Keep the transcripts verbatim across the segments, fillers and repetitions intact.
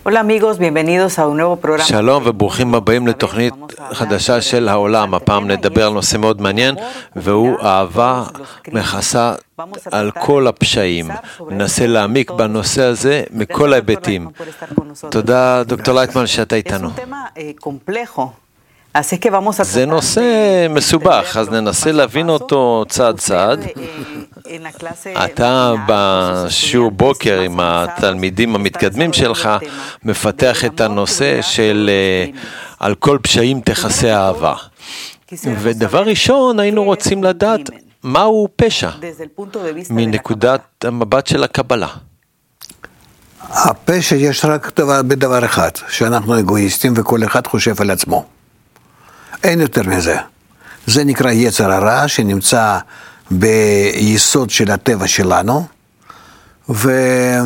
Hola amigos, bienvenidos a un nuevo programa. שלום וברוכים הבאים לתוכנית חדשה של העולם. הפעם נדבר על נושא מאוד מעניין, והוא אהבה מכסה על כל הפשעים. ננסה להעמיק בנושא הזה מכל ההיבטים. תודה דוקטור לייטמן שאתה איתנו. זה נושא מסובך, אז ננסה להבין אותו צעד צעד. אתה בשיעור בוקר עם התלמידים המתקדמים שלך מפתח את הנושא של על כל פשעים תכסה אהבה. ודבר ראשון היינו רוצים לדעת מהו פשע מנקודת המבט של הקבלה. הפשע יש רק דבר, בדבר אחד, שאנחנו אגואיסטים וכל אחד חושב על עצמו. אין יותר מזה. זה נקרא יצר הרע שנמצא ביסוד של הטבע שלנו, וזה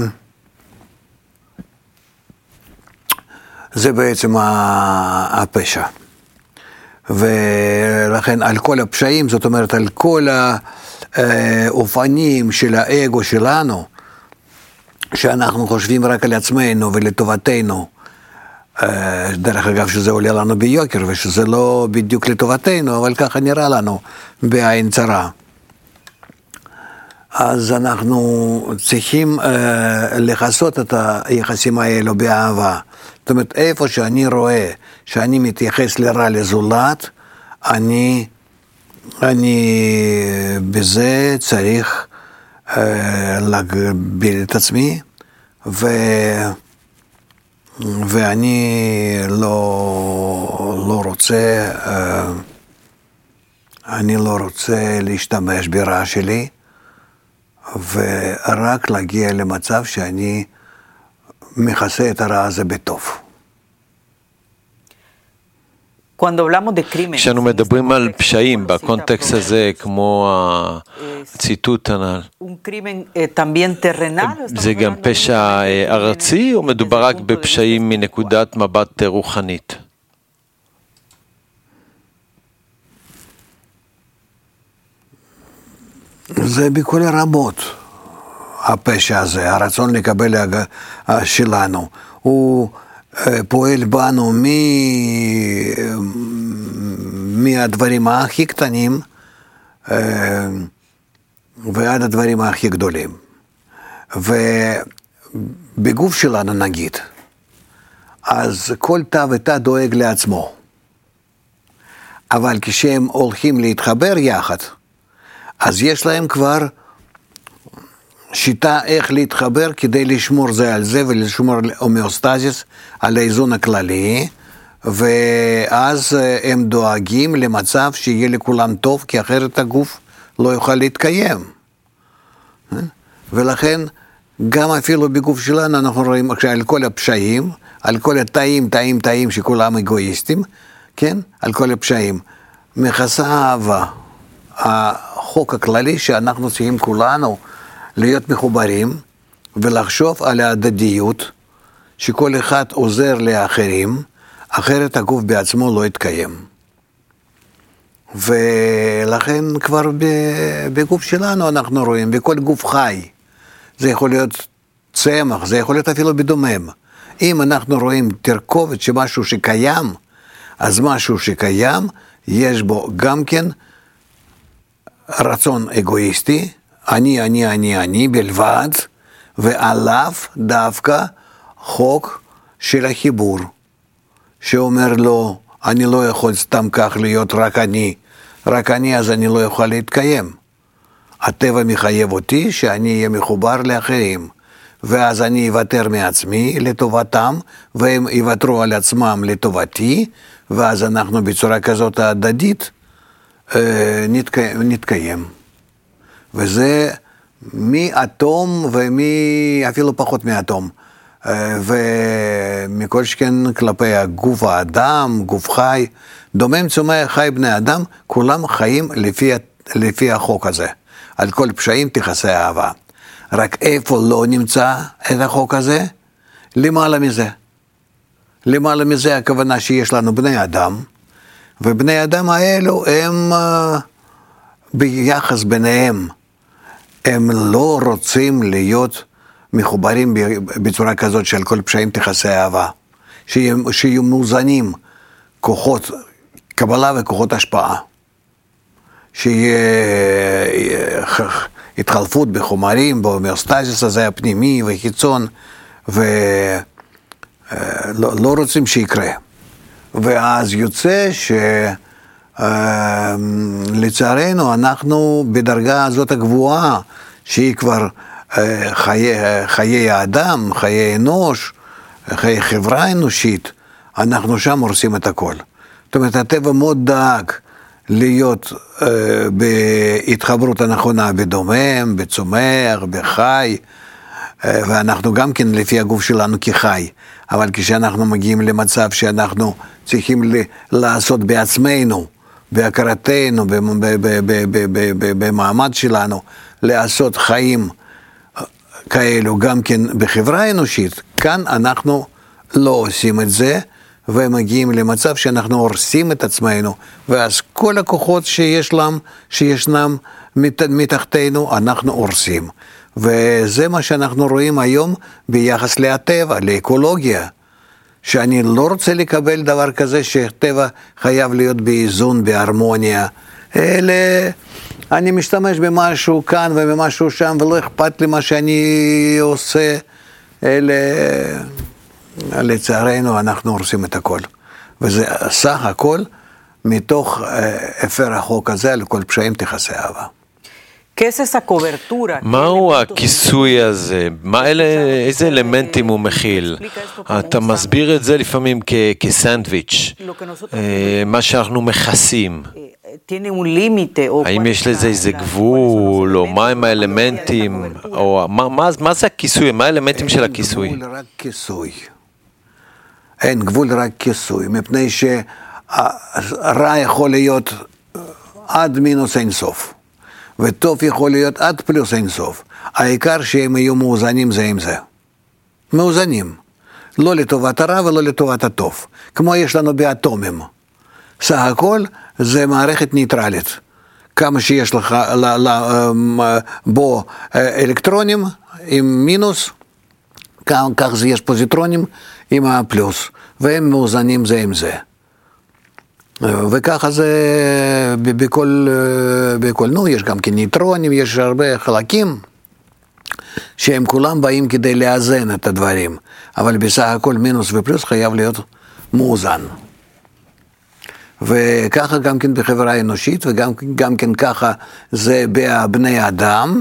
בעצם הפשע. ולכן על כל הפשעים, זאת אומרת על כל האופנים של האגו שלנו, שאנחנו חושבים רק על עצמנו ולטובתנו, דרך אגב שזה עולה לנו ביוקר ושזה לא בדיוק לטובתנו, אבל ככה נראה לנו בעין צרה. אז אנחנו צריכים אה, לחסות את היחסים האלו באהבה. זאת אומרת, איפה שאני רואה שאני מתייחס לרע לזולת, אני, אני בזה צריך אה, להגביל את עצמי, ו... ואני לא, לא רוצה, אני לא רוצה להשתמש ברע שלי, ורק להגיע למצב שאני מכסה את הרע הזה בטוב. כשאנו מדברים על פשעים בקונטקסט הזה, כמו הציטוט הנ"ל, זה גם פשע ארצי או מדובר רק בפשעים מנקודת מבט רוחנית? זה בכל הרמות, הפשע הזה, הרצון לקבל שלנו, הוא פועל בנו מ... מהדברים הכי קטנים ועד הדברים הכי גדולים. ובגוף שלנו נגיד, אז כל תא ותא דואג לעצמו. אבל כשהם הולכים להתחבר יחד, אז יש להם כבר שיטה איך להתחבר כדי לשמור זה על זה ולשמור הומאוסטזיס על האיזון הכללי, ואז הם דואגים למצב שיהיה לכולם טוב, כי אחרת הגוף לא יוכל להתקיים. ולכן גם אפילו בגוף שלנו אנחנו רואים על כל הפשעים, על כל התאים, תאים, תאים שכולם אגואיסטים, כן? על כל הפשעים. מכסה אהבה. החוק הכללי שאנחנו צריכים כולנו להיות מחוברים ולחשוב על ההדדיות, שכל אחד עוזר לאחרים, אחרת הגוף בעצמו לא יתקיים. ולכן כבר בגוף שלנו אנחנו רואים, בכל גוף חי, זה יכול להיות צמח, זה יכול להיות אפילו בדומם. אם אנחנו רואים תרכובת שמשהו שקיים, אז משהו שקיים, יש בו גם כן רצון אגואיסטי, אני, אני, אני, אני בלבד, ועליו דווקא חוק של החיבור, שאומר לו, אני לא יכול סתם כך להיות רק אני, רק אני אז אני לא יכול להתקיים. הטבע מחייב אותי שאני אהיה מחובר לאחרים, ואז אני אוותר מעצמי לטובתם, והם יוותרו על עצמם לטובתי, ואז אנחנו בצורה כזאת הדדית נתקיים. נתקיים. וזה מאטום ומי אפילו פחות מאטום. ומכל שכן כלפי הגוף האדם, גוף חי, דומם צומח חי בני אדם, כולם חיים לפי, לפי החוק הזה. על כל פשעים תכסה אהבה. רק איפה לא נמצא את החוק הזה? למעלה מזה. למעלה מזה הכוונה שיש לנו בני אדם, ובני אדם האלו הם ביחס ביניהם, הם לא רוצים להיות מחוברים בצורה כזאת של כל פשעים תכסה אהבה, שיהיו, שיהיו מאוזנים כוחות קבלה וכוחות השפעה, שיהיה התחלפות בחומרים, בהומאוסטזיס הזה הפנימי וחיצון, ולא לא רוצים שיקרה. ואז יוצא שלצערנו אנחנו בדרגה הזאת הגבוהה, שהיא כבר חיי, חיי האדם, חיי אנוש, חיי חברה אנושית, אנחנו שם הורסים את הכל. זאת אומרת, הטבע מאוד דאג להיות אה, בהתחברות הנכונה בדומם, בצומח, בחי, אה, ואנחנו גם כן לפי הגוף שלנו כחי, אבל כשאנחנו מגיעים למצב שאנחנו צריכים ל- לעשות בעצמנו, בהכרתנו, במעמד שלנו, לעשות חיים כאלו גם כן בחברה האנושית, כאן אנחנו לא עושים את זה, ומגיעים למצב שאנחנו הורסים את עצמנו, ואז כל הכוחות שיש להם, שישנם מתחתנו, אנחנו הורסים. וזה מה שאנחנו רואים היום ביחס לטבע, לאקולוגיה, שאני לא רוצה לקבל דבר כזה שטבע חייב להיות באיזון, בהרמוניה, אלא אני משתמש במשהו כאן ובמשהו שם, ולא אכפת לי מה שאני עושה, אלא לצערנו אנחנו הורסים את הכל. וזה סך הכל מתוך אפר החוק הזה, על כל פשעים תכסה אהבה. מהו הכיסוי הזה? מה אלה, איזה אלמנטים הוא מכיל? אתה מסביר את זה לפעמים כ- כסנדוויץ', מה שאנחנו מכסים. האם יש לזה איזה גבול, או מה הם האלמנטים, או מה, מה, מה זה הכיסוי, מה האלמנטים של הכיסוי? אין גבול, רק כיסוי. אין גבול, רק כיסוי, מפני שרע יכול להיות עד מינוס אין סוף, וטוב יכול להיות עד פלוס אין סוף. העיקר שהם יהיו מאוזנים זה עם זה. מאוזנים. לא לטובת הרע ולא לטובת הטוב. כמו יש לנו באטומים. סך הכל זה מערכת ניטרלית. כמה שיש לך בו אלקטרונים עם מינוס, כך זה יש פוזיטרונים עם הפלוס, והם מאוזנים זה עם זה. וככה זה בכל, בכל, נו, יש גם כניטרונים, יש הרבה חלקים, שהם כולם באים כדי לאזן את הדברים, אבל בסך הכל מינוס ופלוס חייב להיות מאוזן. וככה גם כן בחברה האנושית, וגם גם כן ככה זה בבני אדם,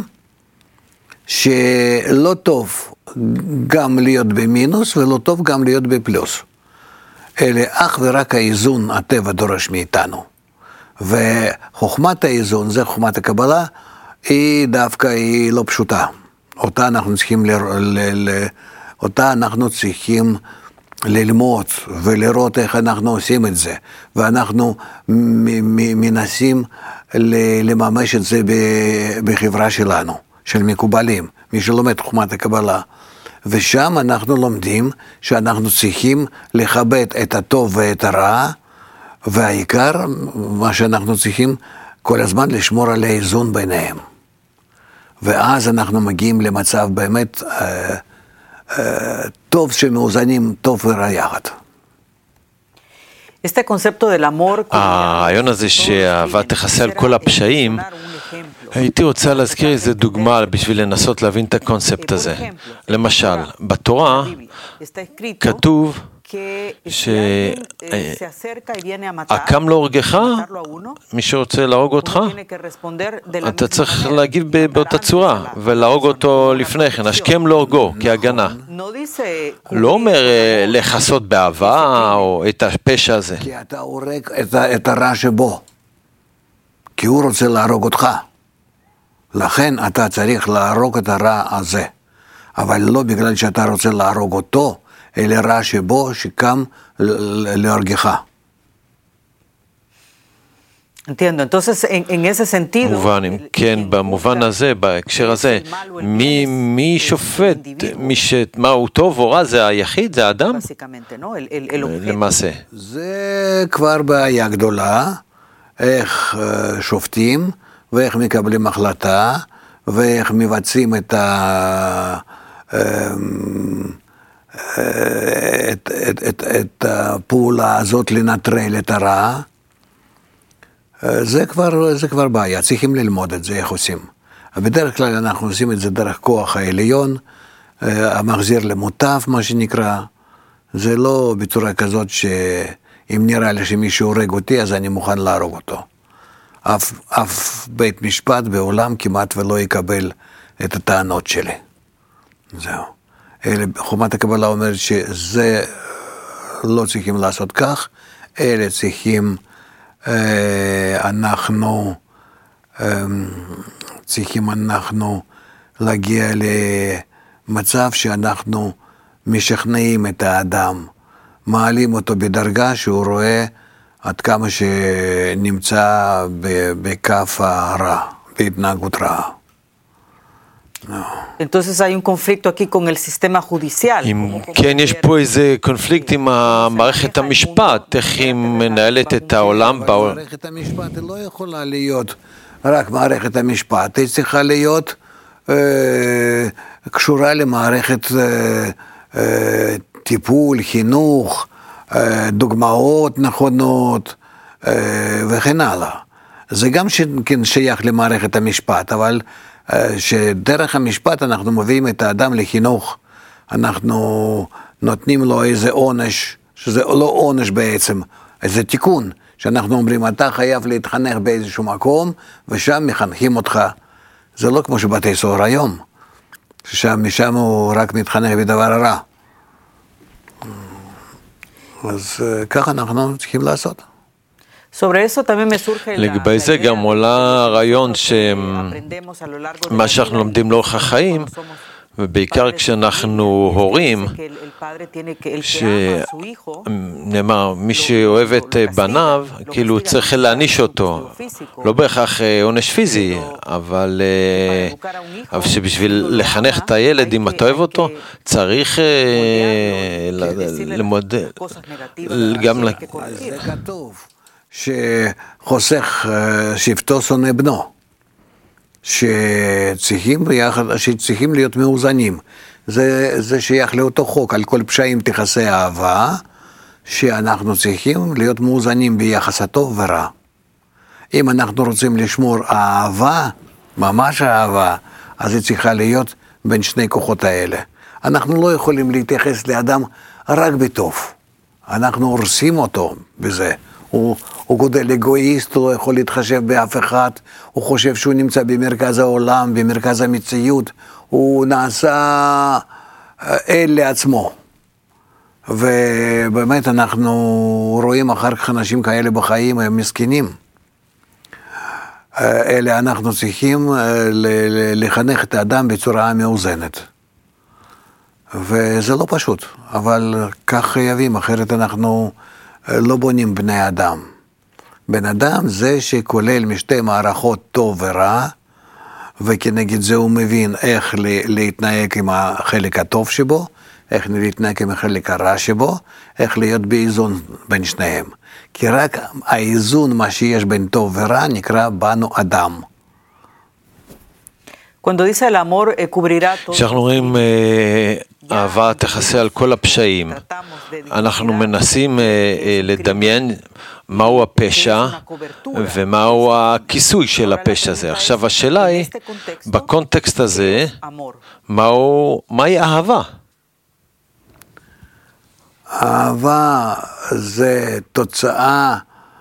שלא טוב גם להיות במינוס, ולא טוב גם להיות בפלוס. אלה אך ורק האיזון הטבע דורש מאיתנו. וחוכמת האיזון, זה חוכמת הקבלה, היא דווקא היא לא פשוטה. אותה אנחנו צריכים, ל... ל... ל... אותה אנחנו צריכים ללמוד ולראות איך אנחנו עושים את זה. ואנחנו מנסים לממש את זה בחברה שלנו, של מקובלים, מי שלומד חוכמת הקבלה. ושם אנחנו לומדים שאנחנו צריכים לכבד את הטוב ואת הרע, והעיקר, מה שאנחנו צריכים כל הזמן לשמור על האיזון ביניהם. ואז אנחנו מגיעים למצב באמת אה, אה, טוב שמאוזנים טוב ורע יחד. הרעיון הזה שהאהבה תכסה על כל הפשעים, הייתי רוצה להזכיר איזה דוגמה בשביל לנסות להבין את הקונספט הזה. למשל, בתורה כתוב שהקם להורגך, מי שרוצה להרוג אותך, אתה צריך להגיב באותה צורה, ולהרוג אותו לפני כן, השכם להורגו, כהגנה. לא אומר לחסות באהבה, או את הפשע הזה. כי אתה הורג את הרע שבו, כי הוא רוצה להרוג אותך. לכן אתה צריך להרוג את הרע הזה, אבל לא בגלל שאתה רוצה להרוג אותו, אלא רע שבו שקם להורגך. מובן, כן, במובן הזה, בהקשר הזה, מי, מי שופט, מי ש... מה הוא טוב או רע, זה היחיד, זה האדם? למעשה. זה כבר בעיה גדולה, איך שופטים, ואיך מקבלים החלטה, ואיך מבצעים את את, את, את, את הפעולה הזאת לנטרל את הרע, זה כבר, זה כבר בעיה, צריכים ללמוד את זה, איך עושים. בדרך כלל אנחנו עושים את זה דרך כוח העליון, המחזיר למוטב, מה שנקרא, זה לא בצורה כזאת שאם נראה לי שמישהו הורג אותי, אז אני מוכן להרוג אותו. אף, אף בית משפט בעולם כמעט ולא יקבל את הטענות שלי. זהו. חומת הקבלה אומרת שזה לא צריכים לעשות כך, אלה צריכים, אנחנו צריכים אנחנו להגיע למצב שאנחנו משכנעים את האדם, מעלים אותו בדרגה שהוא רואה עד כמה שנמצא בכף הרע, בהתנהגות רעה. Entonces hay un conflicto aquí con el sistema judicial. כן, יש פה איזה קונפליקט עם מערכת המשפט, איך היא מנהלת את העולם. מערכת המשפט לא יכולה להיות רק מערכת המשפט, היא צריכה להיות אה, קשורה למערכת אה, אה, טיפול, חינוך, אה, דוגמאות נכונות אה, וכן הלאה. זה גם כן שייך למערכת המשפט, אבל שדרך המשפט אנחנו מביאים את האדם לחינוך, אנחנו נותנים לו איזה עונש, שזה לא עונש בעצם, איזה תיקון, שאנחנו אומרים, אתה חייב להתחנך באיזשהו מקום, ושם מחנכים אותך. זה לא כמו שבתי סוהר היום, ששם משם הוא רק מתחנך בדבר הרע. אז ככה אנחנו צריכים לעשות. לגבי זה גם עולה הרעיון שמה שאנחנו לומדים לאורך החיים, ובעיקר כשאנחנו הורים, שנאמר, מי שאוהב את בניו, כאילו צריך להעניש אותו, לא בהכרח עונש פיזי, אבל שבשביל לחנך את הילד, אם אתה אוהב אותו, צריך ללמוד גם... זה כתוב. שחוסך שבטו שונא בנו, שצריכים, ביחד, שצריכים להיות מאוזנים. זה, זה שייך לאותו חוק, על כל פשעים תכסה אהבה, שאנחנו צריכים להיות מאוזנים ביחס הטוב ורע. אם אנחנו רוצים לשמור אהבה, ממש אהבה, אז היא צריכה להיות בין שני כוחות האלה. אנחנו לא יכולים להתייחס לאדם רק בטוב. אנחנו הורסים אותו בזה. הוא, הוא גודל אגואיסט, הוא לא יכול להתחשב באף אחד, הוא חושב שהוא נמצא במרכז העולם, במרכז המציאות, הוא נעשה אל לעצמו. ובאמת אנחנו רואים אחר כך אנשים כאלה בחיים, הם מסכנים. אלה אנחנו צריכים לחנך את האדם בצורה מאוזנת. וזה לא פשוט, אבל כך חייבים, אחרת אנחנו לא בונים בני אדם. בן אדם זה שכולל משתי מערכות טוב ורע, וכנגד זה הוא מבין איך להתנהג עם החלק הטוב שבו, איך להתנהג עם החלק הרע שבו, איך להיות באיזון בין שניהם. כי רק האיזון, מה שיש בין טוב ורע, נקרא בנו אדם. כשאנחנו רואים אהבה תכסה על כל הפשעים, אנחנו מנסים לדמיין מהו הפשע ומהו הכיסוי של הפשע הזה. עכשיו השאלה היא, בקונטקסט הזה, מהו, מהי אהבה? אהבה זה תוצאה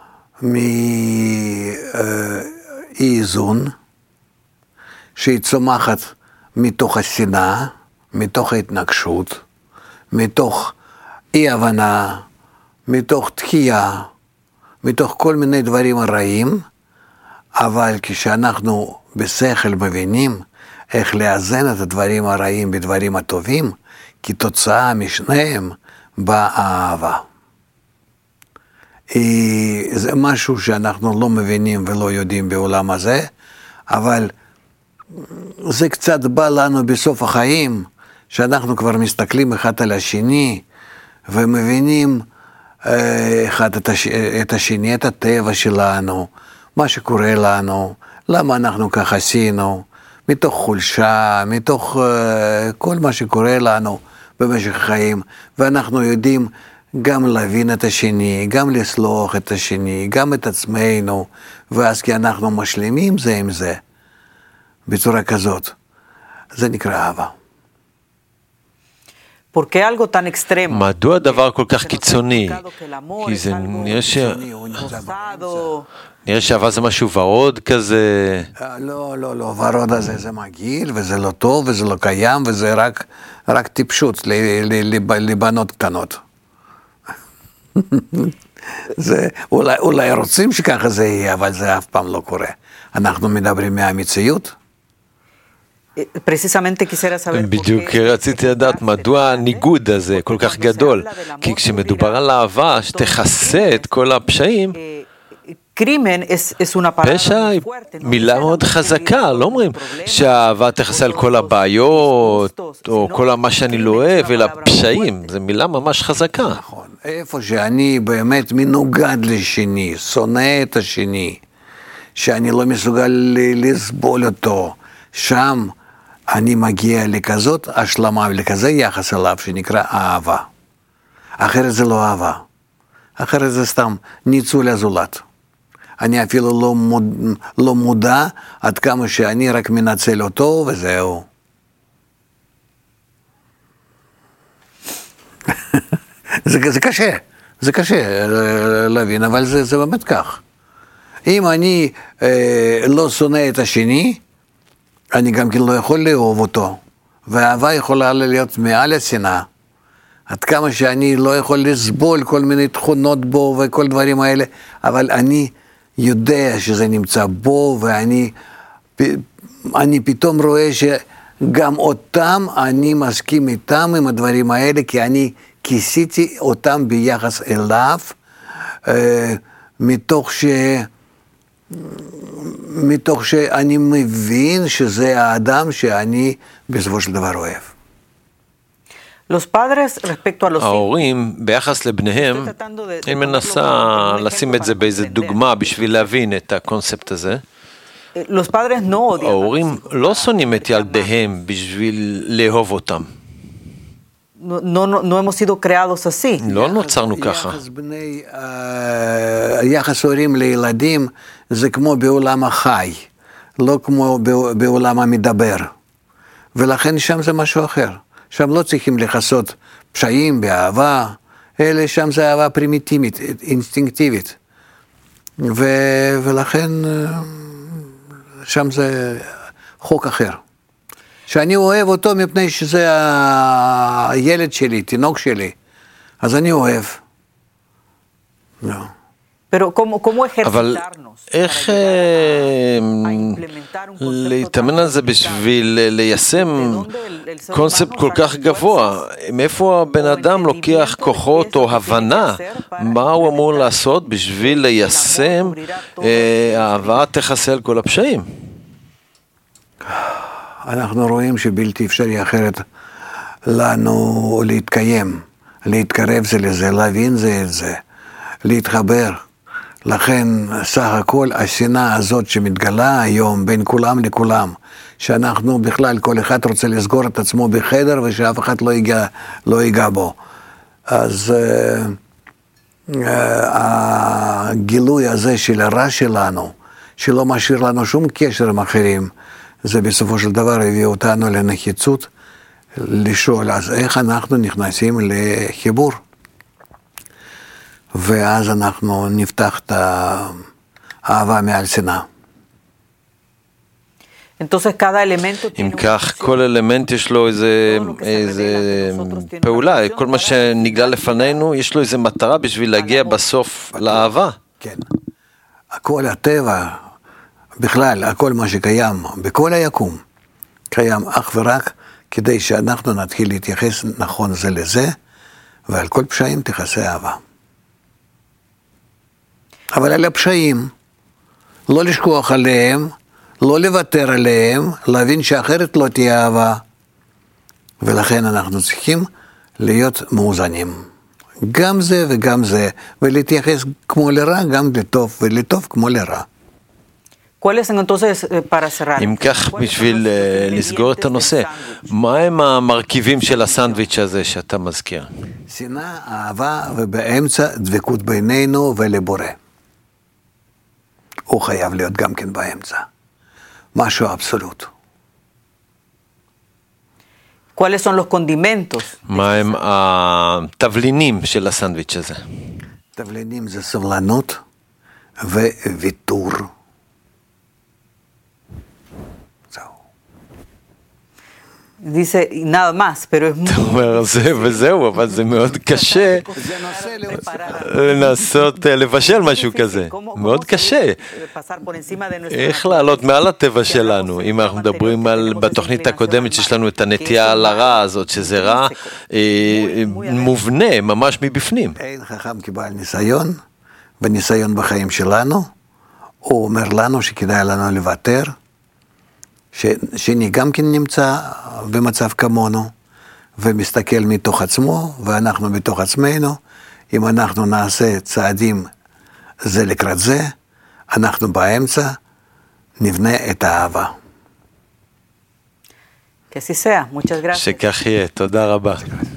מאי-איזון, שהיא צומחת מתוך השנאה, מתוך ההתנגשות, מתוך אי-הבנה, מתוך תחייה, מתוך כל מיני דברים הרעים, אבל כשאנחנו בשכל מבינים איך לאזן את הדברים הרעים בדברים הטובים, כתוצאה משניהם באה אהבה. זה משהו שאנחנו לא מבינים ולא יודעים בעולם הזה, אבל זה קצת בא לנו בסוף החיים, שאנחנו כבר מסתכלים אחד על השני, ומבינים אחד את, הש... את השני, את הטבע שלנו, מה שקורה לנו, למה אנחנו כך עשינו, מתוך חולשה, מתוך uh, כל מה שקורה לנו במשך החיים, ואנחנו יודעים גם להבין את השני, גם לסלוח את השני, גם את עצמנו, ואז כי אנחנו משלימים זה עם זה, בצורה כזאת. זה נקרא אהבה. מדוע דבר כל כך קיצוני? כי זה נראה ש... נראה שאהבה זה משהו ורוד כזה. לא, לא, לא, ורוד הזה זה מגעיל, וזה לא טוב, וזה לא קיים, וזה רק, רק טיפשות לבנות קטנות. זה, אולי, אולי רוצים שככה זה יהיה, אבל זה אף פעם לא קורה. אנחנו מדברים מהמציאות. בדיוק רציתי לדעת מדוע הניגוד הזה כל כך גדול, כי כשמדובר על אהבה שתכסה את כל הפשעים, פשע היא מילה מאוד חזקה, לא אומרים שהאהבה תכסה על כל הבעיות או כל מה שאני לא אוהב, אלא פשעים, זו מילה ממש חזקה. נכון, איפה שאני באמת מנוגד לשני, שונא את השני, שאני לא מסוגל לסבול אותו, שם אני מגיע לכזאת השלמה ולכזה יחס אליו שנקרא אהבה. אחרת זה לא אהבה, אחרת זה סתם ניצול הזולת. אני אפילו לא, מוד, לא מודע עד כמה שאני רק מנצל אותו וזהו. זה, זה קשה, זה קשה להבין, אבל זה, זה באמת כך. אם אני אה, לא שונא את השני, אני גם כן לא יכול לאהוב אותו, והאהבה יכולה להיות מעל השנאה. עד כמה שאני לא יכול לסבול כל מיני תכונות בו וכל דברים האלה, אבל אני יודע שזה נמצא בו, ואני אני פתאום רואה שגם אותם אני מסכים איתם עם הדברים האלה, כי אני כיסיתי אותם ביחס אליו, אה, מתוך ש... מתוך שאני מבין שזה האדם שאני בסופו של דבר אוהב. ההורים ביחס לבניהם, אני מנסה לשים את זה באיזה דוגמה בשביל להבין את הקונספט הזה. ההורים לא שונאים את ילדיהם בשביל לאהוב אותם. לא נוצרנו ככה. יחס הורים לילדים זה כמו בעולם החי, לא כמו בעולם המדבר. ולכן שם זה משהו אחר. שם לא צריכים לחסות פשעים באהבה, אלא שם זה אהבה פרימיטיבית, אינסטינקטיבית. ו- ולכן שם זה חוק אחר. שאני אוהב אותו מפני שזה הילד שלי, תינוק שלי, אז אני אוהב. לא. אבל איך להתאמן על זה בשביל ליישם קונספט כל כך גבוה? מאיפה הבן אדם לוקח כוחות או הבנה מה הוא אמור לעשות בשביל ליישם אהבה תכסה על כל הפשעים? אנחנו רואים שבלתי אפשרי אחרת לנו להתקיים, להתקרב זה לזה, להבין זה את זה, להתחבר. לכן סך הכל השנאה הזאת שמתגלה היום בין כולם לכולם, שאנחנו בכלל כל אחד רוצה לסגור את עצמו בחדר ושאף אחד לא ייגע, לא ייגע בו. אז uh, uh, הגילוי הזה של הרע שלנו, שלא משאיר לנו שום קשר עם אחרים, זה בסופו של דבר הביא אותנו לנחיצות לשאול, אז איך אנחנו נכנסים לחיבור? ואז אנחנו נפתח את האהבה מעל שנאה. אם כך, כל אלמנט יש לו איזה, איזה פעולה, כל מה שנגלה לפנינו, יש לו איזה מטרה בשביל להגיע בסוף לאהבה. כן. הכל הטבע, בכלל, הכל מה שקיים, בכל היקום, קיים אך ורק כדי שאנחנו נתחיל להתייחס נכון זה לזה, ועל כל פשעים תכסה אהבה. אבל על הפשעים, לא לשכוח עליהם, לא לוותר עליהם, להבין שאחרת לא תהיה אהבה. ולכן אנחנו צריכים להיות מאוזנים. גם זה וגם זה, ולהתייחס כמו לרע, גם לטוב, ולטוב כמו לרע. אם כך, בשביל לסגור את הנושא, מהם המרכיבים של הסנדוויץ' הזה שאתה מזכיר? שנאה, אהבה, ובאמצע דבקות בינינו ולבורא. הוא חייב להיות גם כן באמצע. משהו אבסולוט. מהם התבלינים של הסנדוויץ' הזה? תבלינים זה סבלנות וויתור. Dice nada más, pero es muy... אתה אומר זה וזהו, אבל זה מאוד קשה לנסות לבשל משהו כזה. מאוד קשה. איך לעלות מעל הטבע שלנו? אם אנחנו מדברים על, בתוכנית הקודמת שיש לנו את הנטייה לרע הזאת, שזה רע מובנה, ממש מבפנים. אין חכם כבעל ניסיון, בניסיון בחיים שלנו, הוא אומר לנו שכדאי לנו לוותר, שני גם כן נמצא במצב כמונו, ומסתכל מתוך עצמו, ואנחנו מתוך עצמנו. אם אנחנו נעשה צעדים זה לקראת זה, אנחנו באמצע נבנה את האהבה. Que así sea. Muchas gracias. שכך יהיה, תודה רבה.